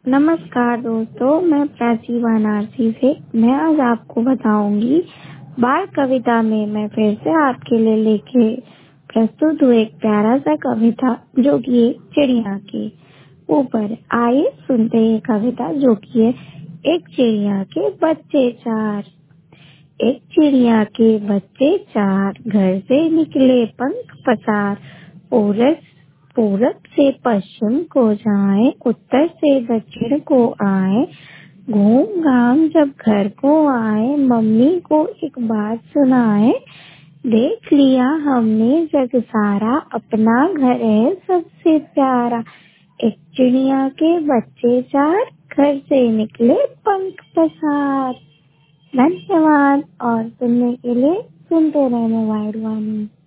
नमस्कार दोस्तों, मैं प्राची वाराणसी से। मैं आज आपको बताऊंगी बाल कविता में मैं फिर से आपके लिए लेके प्रस्तुत हूँ एक प्यारा सा कविता जो कि एक चिड़िया के ऊपर। आइए सुनते हैं कविता जो कि है एक चिड़िया के बच्चे चार। एक चिड़िया के बच्चे चार, घर से निकले पंख पसार। पूरब से पश्चिम को जाए, उत्तर से दक्षिण को आए। घूम घाम जब घर को आए, मम्मी को एक बात सुनाए। देख लिया हमने जग सारा, अपना घर है सबसे प्यारा। एक चिड़िया के बच्चे चार, घर से निकले पंख पसार। धन्यवाद। और सुनने के लिए सुनते रहने वाणी।